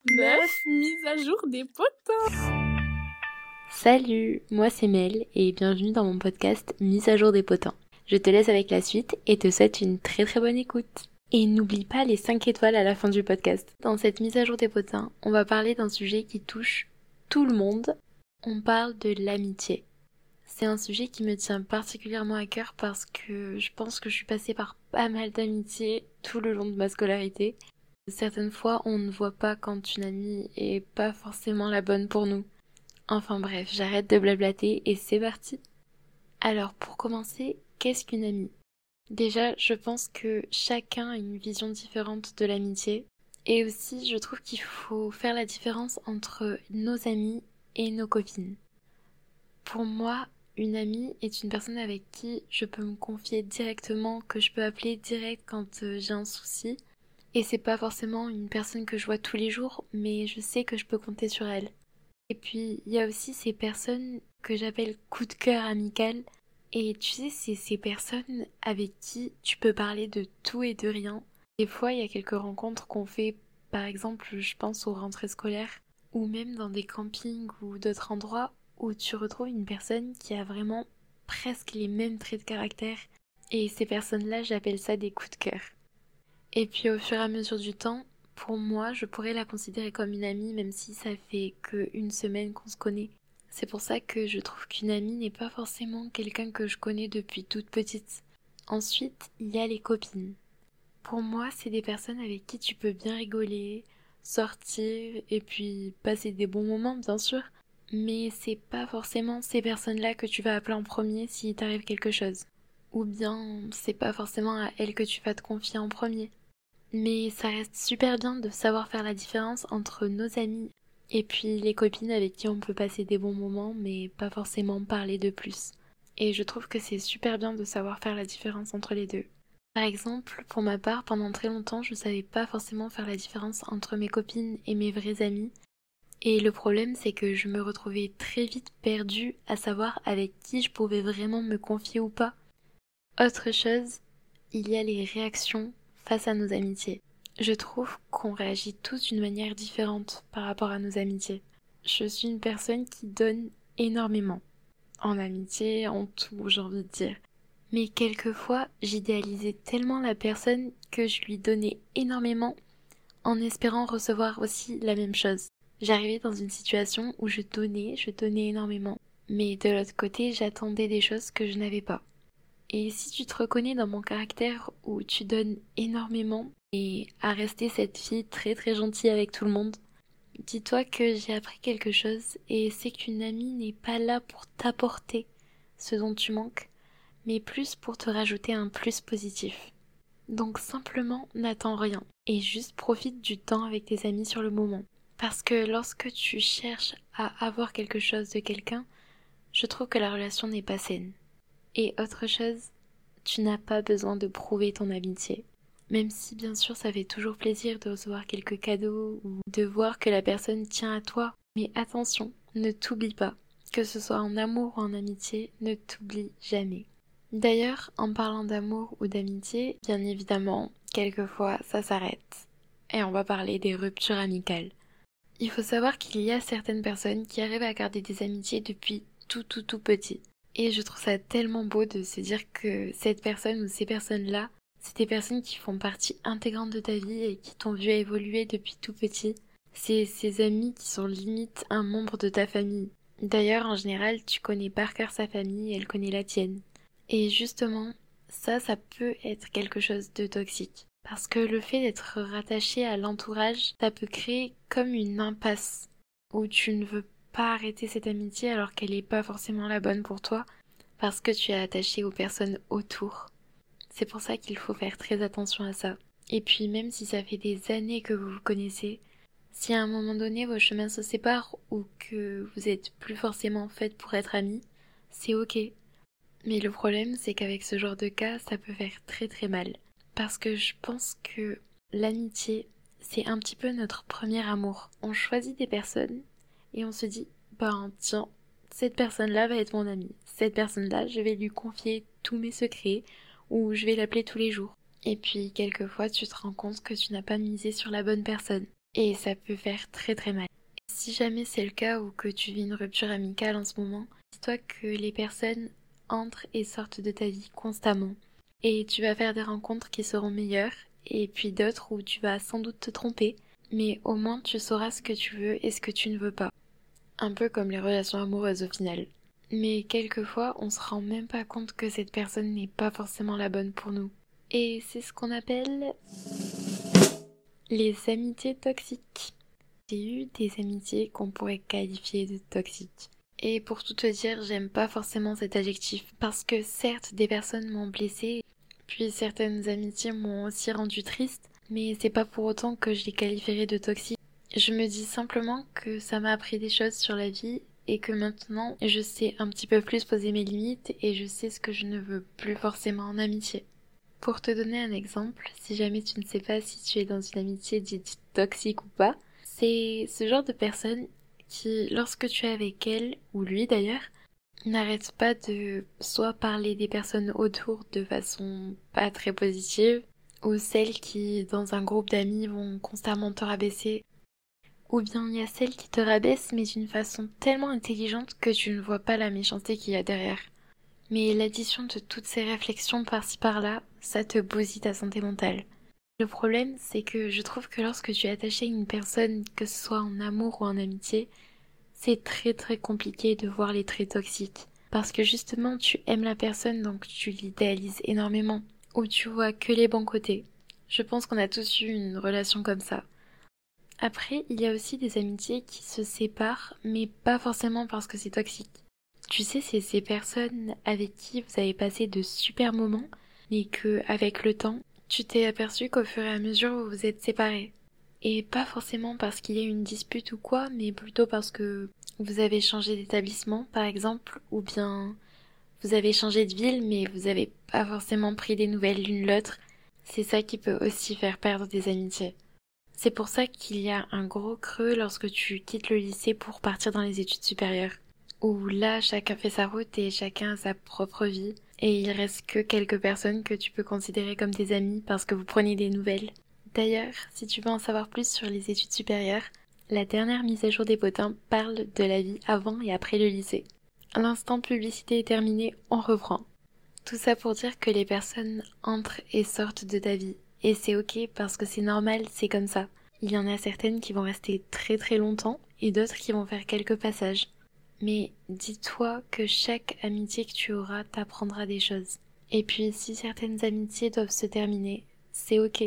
Meuf, mise à jour des potins. Salut, moi c'est Mel et bienvenue dans mon podcast Mise à jour des potins. Je te laisse avec la suite et te souhaite une très très bonne écoute. Et n'oublie pas les 5 étoiles à la fin du podcast. Dans cette mise à jour des potins, on va parler d'un sujet qui touche tout le monde. On parle de l'amitié. C'est un sujet qui me tient particulièrement à cœur parce que je pense que je suis passée par pas mal d'amitiés tout le long de ma scolarité. Certaines fois, on ne voit pas quand une amie est pas forcément la bonne pour nous. Enfin bref, j'arrête de blablater et c'est parti. Alors pour commencer, qu'est-ce qu'une amie ? Déjà, je pense que chacun a une vision différente de l'amitié. Et aussi, je trouve qu'il faut faire la différence entre nos amis et nos copines. Pour moi, une amie est une personne avec qui je peux me confier directement, que je peux appeler direct quand j'ai un souci. Et c'est pas forcément une personne que je vois tous les jours, mais je sais que je peux compter sur elle. Et puis, il y a aussi ces personnes que j'appelle coup de cœur amical. Et tu sais, c'est ces personnes avec qui tu peux parler de tout et de rien. Des fois, il y a quelques rencontres qu'on fait, par exemple, je pense aux rentrées scolaires, ou même dans des campings ou d'autres endroits où tu retrouves une personne qui a vraiment presque les mêmes traits de caractère. Et ces personnes-là, j'appelle ça des coups de cœur. Et puis au fur et à mesure du temps, pour moi, je pourrais la considérer comme une amie même si ça fait qu'une semaine qu'on se connaît. C'est pour ça que je trouve qu'une amie n'est pas forcément quelqu'un que je connais depuis toute petite. Ensuite, il y a les copines. Pour moi, c'est des personnes avec qui tu peux bien rigoler, sortir et puis passer des bons moments, bien sûr. Mais c'est pas forcément ces personnes-là que tu vas appeler en premier si t'arrive quelque chose. Ou bien, c'est pas forcément à elles que tu vas te confier en premier. Mais ça reste super bien de savoir faire la différence entre nos amis et puis les copines avec qui on peut passer des bons moments mais pas forcément parler de plus. Et je trouve que c'est super bien de savoir faire la différence entre les deux. Par exemple, pour ma part, pendant très longtemps, je savais pas forcément faire la différence entre mes copines et mes vrais amis. Et le problème, c'est que je me retrouvais très vite perdue à savoir avec qui je pouvais vraiment me confier ou pas. Autre chose, il y a les réactions face à nos amitiés. Je trouve qu'on réagit tous d'une manière différente par rapport à nos amitiés. Je suis une personne qui donne énormément. En amitié, en tout, j'ai envie de dire. Mais quelquefois, j'idéalisais tellement la personne que je lui donnais énormément en espérant recevoir aussi la même chose. J'arrivais dans une situation où je donnais énormément. Mais de l'autre côté, j'attendais des choses que je n'avais pas. Et si tu te reconnais dans mon caractère où tu donnes énormément et à rester cette fille très très gentille avec tout le monde, dis-toi que j'ai appris quelque chose et c'est qu'une amie n'est pas là pour t'apporter ce dont tu manques, mais plus pour te rajouter un plus positif. Donc simplement n'attends rien et juste profite du temps avec tes amis sur le moment. Parce que lorsque tu cherches à avoir quelque chose de quelqu'un, je trouve que la relation n'est pas saine. Et autre chose, tu n'as pas besoin de prouver ton amitié. Même si bien sûr ça fait toujours plaisir de recevoir quelques cadeaux ou de voir que la personne tient à toi. Mais attention, ne t'oublie pas. Que ce soit en amour ou en amitié, ne t'oublie jamais. D'ailleurs, en parlant d'amour ou d'amitié, bien évidemment, quelquefois ça s'arrête. Et on va parler des ruptures amicales. Il faut savoir qu'il y a certaines personnes qui arrivent à garder des amitiés depuis tout petit. Et je trouve ça tellement beau de se dire que cette personne ou ces personnes-là, c'est des personnes qui font partie intégrante de ta vie et qui t'ont vu évoluer depuis tout petit. C'est ces amis qui sont limite un membre de ta famille. D'ailleurs, en général, tu connais par cœur sa famille et elle connaît la tienne. Et justement, ça peut être quelque chose de toxique. Parce que le fait d'être rattaché à l'entourage, ça peut créer comme une impasse où tu ne veux pas arrêter cette amitié alors qu'elle n'est pas forcément la bonne pour toi parce que tu es attaché aux personnes autour. C'est pour ça qu'il faut faire très attention à ça. Et puis même si ça fait des années que vous vous connaissez, si à un moment donné vos chemins se séparent ou que vous êtes plus forcément faites pour être amies, c'est ok. Mais le problème c'est qu'avec ce genre de cas, ça peut faire très très mal. Parce que je pense que l'amitié, c'est un petit peu notre premier amour. On choisit des personnes et on se dit, ben tiens, cette personne-là va être mon amie. Cette personne-là, je vais lui confier tous mes secrets ou je vais l'appeler tous les jours. Et puis quelquefois, tu te rends compte que tu n'as pas misé sur la bonne personne. Et ça peut faire très très mal. Si jamais c'est le cas ou que tu vis une rupture amicale en ce moment, dis-toi que les personnes entrent et sortent de ta vie constamment. Et tu vas faire des rencontres qui seront meilleures, et puis d'autres où tu vas sans doute te tromper, mais au moins tu sauras ce que tu veux et ce que tu ne veux pas. Un peu comme les relations amoureuses au final. Mais quelquefois, on se rend même pas compte que cette personne n'est pas forcément la bonne pour nous. Et c'est ce qu'on appelle les amitiés toxiques. J'ai eu des amitiés qu'on pourrait qualifier de toxiques. Et pour tout te dire, j'aime pas forcément cet adjectif. Parce que certes, des personnes m'ont blessée, puis certaines amitiés m'ont aussi rendu triste, mais c'est pas pour autant que je les qualifierais de toxiques. Je me dis simplement que ça m'a appris des choses sur la vie et que maintenant, je sais un petit peu plus poser mes limites et je sais ce que je ne veux plus forcément en amitié. Pour te donner un exemple, si jamais tu ne sais pas si tu es dans une amitié dite toxique ou pas, c'est ce genre de personne qui, lorsque tu es avec elle, ou lui d'ailleurs, n'arrête pas de soit parler des personnes autour de façon pas très positive, ou celles qui, dans un groupe d'amis, vont constamment te rabaisser, ou bien il y a celles qui te rabaissent mais d'une façon tellement intelligente que tu ne vois pas la méchanceté qu'il y a derrière. Mais l'addition de toutes ces réflexions par-ci par-là, ça te bousille ta santé mentale. Le problème, c'est que je trouve que lorsque tu es attaché à une personne, que ce soit en amour ou en amitié, c'est très très compliqué de voir les traits toxiques. Parce que justement, tu aimes la personne, donc tu l'idéalises énormément. Ou tu vois que les bons côtés. Je pense qu'on a tous eu une relation comme ça. Après, il y a aussi des amitiés qui se séparent, mais pas forcément parce que c'est toxique. Tu sais, c'est ces personnes avec qui vous avez passé de super moments, mais que, avec le temps, tu t'es aperçu qu'au fur et à mesure vous vous êtes séparés. Et pas forcément parce qu'il y a eu une dispute ou quoi, mais plutôt parce que vous avez changé d'établissement, par exemple, ou bien vous avez changé de ville, mais vous avez pas forcément pris des nouvelles l'une l'autre. C'est ça qui peut aussi faire perdre des amitiés. C'est pour ça qu'il y a un gros creux lorsque tu quittes le lycée pour partir dans les études supérieures. Où là, chacun fait sa route et chacun a sa propre vie. Et il reste que quelques personnes que tu peux considérer comme tes amis parce que vous prenez des nouvelles. D'ailleurs, si tu veux en savoir plus sur les études supérieures, la dernière mise à jour des potins parle de la vie avant et après le lycée. L'instant publicité est terminé, on reprend. Tout ça pour dire que les personnes entrent et sortent de ta vie. Et c'est ok parce que c'est normal, c'est comme ça. Il y en a certaines qui vont rester très très longtemps et d'autres qui vont faire quelques passages. Mais dis-toi que chaque amitié que tu auras t'apprendra des choses. Et puis si certaines amitiés doivent se terminer, c'est ok.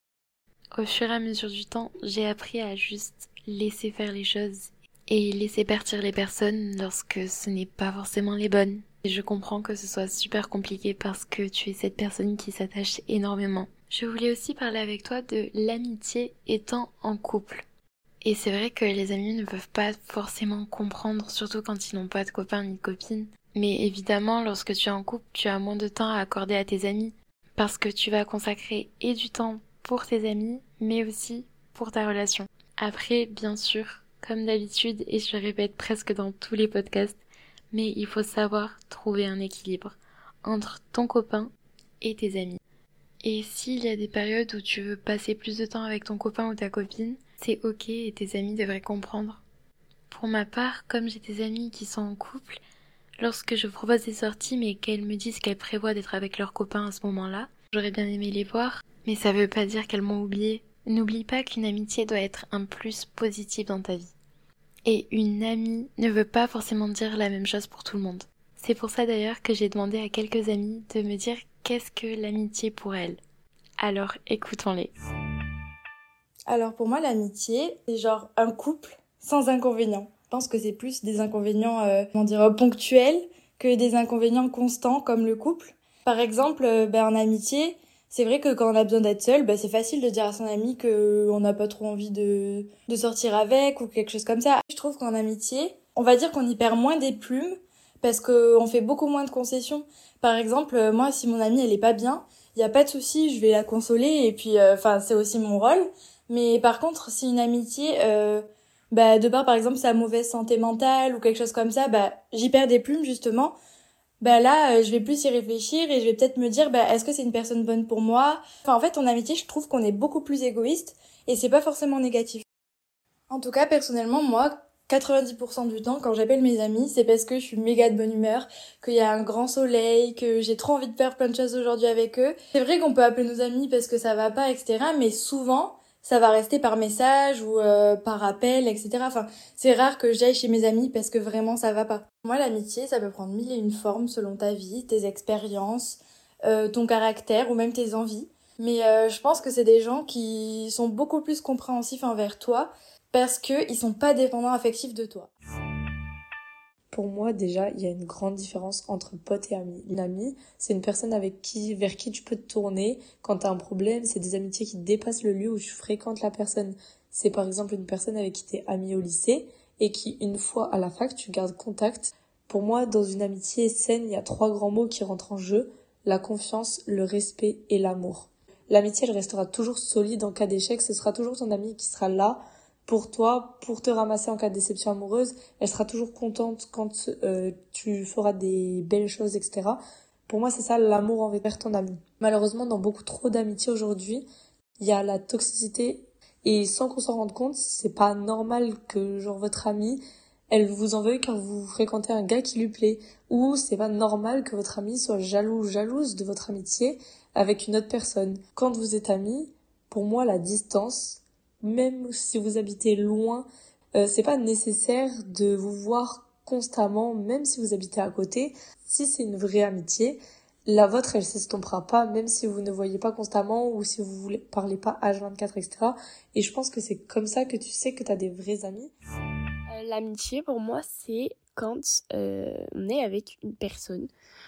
Au fur et à mesure du temps, j'ai appris à juste laisser faire les choses et laisser partir les personnes lorsque ce n'est pas forcément les bonnes. Et je comprends que ce soit super compliqué parce que tu es cette personne qui s'attache énormément. Je voulais aussi parler avec toi de l'amitié étant en couple. Et c'est vrai que les amis ne peuvent pas forcément comprendre, surtout quand ils n'ont pas de copain ni de copine. Mais évidemment, lorsque tu es en couple, tu as moins de temps à accorder à tes amis. Parce que tu vas consacrer et du temps pour tes amis, mais aussi pour ta relation. Après, bien sûr, comme d'habitude, et je le répète presque dans tous les podcasts, mais il faut savoir trouver un équilibre entre ton copain et tes amis. Et s'il y a des périodes où tu veux passer plus de temps avec ton copain ou ta copine, c'est ok et tes amis devraient comprendre. Pour ma part, comme j'ai des amis qui sont en couple, lorsque je propose des sorties mais qu'elles me disent qu'elles prévoient d'être avec leurs copains à ce moment-là, j'aurais bien aimé les voir, mais ça veut pas dire qu'elles m'ont oublié. N'oublie pas qu'une amitié doit être un plus positif dans ta vie. Et une amie ne veut pas forcément dire la même chose pour tout le monde. C'est pour ça d'ailleurs que j'ai demandé à quelques amis de me dire qu'est-ce que l'amitié pour elles. Alors écoutons-les. Alors pour moi, l'amitié, c'est genre un couple sans inconvénients. Je pense que c'est plus des inconvénients, ponctuels que des inconvénients constants comme le couple. Par exemple, en amitié, c'est vrai que quand on a besoin d'être seul, c'est facile de dire à son ami que on n'a pas trop envie de sortir avec ou quelque chose comme ça. Je trouve qu'en amitié, on va dire qu'on y perd moins des plumes parce qu'on fait beaucoup moins de concessions. Par exemple, moi, si mon amie elle est pas bien, il y a pas de souci, je vais la consoler et puis, c'est aussi mon rôle. Mais par contre, si une amitié, de par exemple sa mauvaise santé mentale ou quelque chose comme ça, j'y perds des plumes justement. Là, je vais plus y réfléchir et je vais peut-être me dire, est-ce que c'est une personne bonne pour moi? En fait, en amitié, je trouve qu'on est beaucoup plus égoïste et c'est pas forcément négatif. En tout cas, personnellement, moi, 90% du temps, quand j'appelle mes amis, c'est parce que je suis méga de bonne humeur, qu'il y a un grand soleil, que j'ai trop envie de faire plein de choses aujourd'hui avec eux. C'est vrai qu'on peut appeler nos amis parce que ça va pas, etc. Mais souvent, ça va rester par message ou par appel, etc. Enfin, c'est rare que j'aille chez mes amis parce que vraiment ça va pas. Moi, l'amitié, ça peut prendre mille et une formes selon ta vie, tes expériences, ton caractère ou même tes envies. Mais je pense que c'est des gens qui sont beaucoup plus compréhensifs envers toi parce qu'ils sont pas dépendants affectifs de toi. Pour moi, déjà, il y a une grande différence entre pote et ami. Une amie, c'est une personne vers qui tu peux te tourner quand t'as un problème. C'est des amitiés qui dépassent le lieu où tu fréquentes la personne. C'est par exemple une personne avec qui t'es ami au lycée et qui, une fois à la fac, tu gardes contact. Pour moi, dans une amitié saine, il y a 3 grands mots qui rentrent en jeu: la confiance, le respect et l'amour. L'amitié, elle restera toujours solide en cas d'échec. Ce sera toujours ton ami qui sera là pour toi, pour te ramasser en cas de déception amoureuse. Elle sera toujours contente quand tu feras des belles choses, etc. Pour moi, c'est ça l'amour envers ton ami. Malheureusement, dans beaucoup trop d'amitiés aujourd'hui, il y a la toxicité et sans qu'on s'en rende compte, c'est pas normal que genre votre amie, elle vous en veuille car vous fréquentez un gars qui lui plaît. Ou c'est pas normal que votre amie soit jalouse de votre amitié avec une autre personne. Quand vous êtes amis, pour moi, la distance, même si vous habitez loin, c'est pas nécessaire de vous voir constamment, même si vous habitez à côté. Si c'est une vraie amitié, la vôtre, elle s'estompera pas, même si vous ne voyez pas constamment ou si vous ne parlez pas H24, etc. Et je pense que c'est comme ça que tu sais que t'as des vrais amis. L'amitié, pour moi, c'est quand on est avec une personne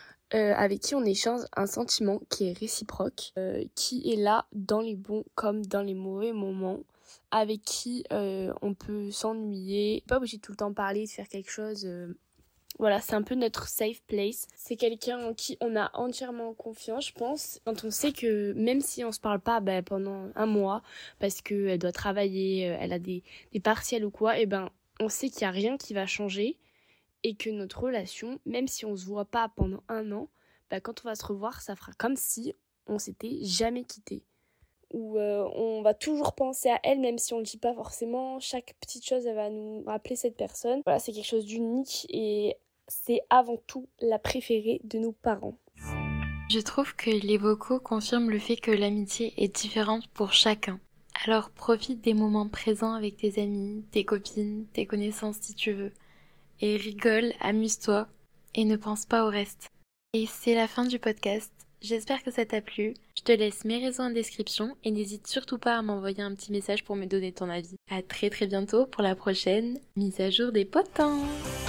avec qui on échange un sentiment qui est réciproque, qui est là dans les bons comme dans les mauvais moments, avec qui on peut s'ennuyer, pas obligé de tout le temps parler, de faire quelque chose. Voilà, c'est un peu notre safe place. C'est quelqu'un en qui on a entièrement confiance, je pense. Quand on sait que même si on se parle pas pendant un mois, parce qu'elle doit travailler, elle a des partiels ou quoi, et on sait qu'il y a rien qui va changer et que notre relation, même si on se voit pas pendant un an, quand on va se revoir, ça fera comme si on s'était jamais quitté. Ou on va toujours penser à elle, même si on le dit pas forcément. Chaque petite chose, elle va nous rappeler cette personne. Voilà, c'est quelque chose d'unique et c'est avant tout la préférée de nos parents. Je trouve que les vocaux confirment le fait que l'amitié est différente pour chacun. Alors profite des moments présents avec tes amis, tes copines, tes connaissances si tu veux. Et rigole, amuse-toi et ne pense pas au reste. Et c'est la fin du podcast. J'espère que ça t'a plu. Je te laisse mes réseaux en description et n'hésite surtout pas à m'envoyer un petit message pour me donner ton avis. À très bientôt pour la prochaine mise à jour des potins.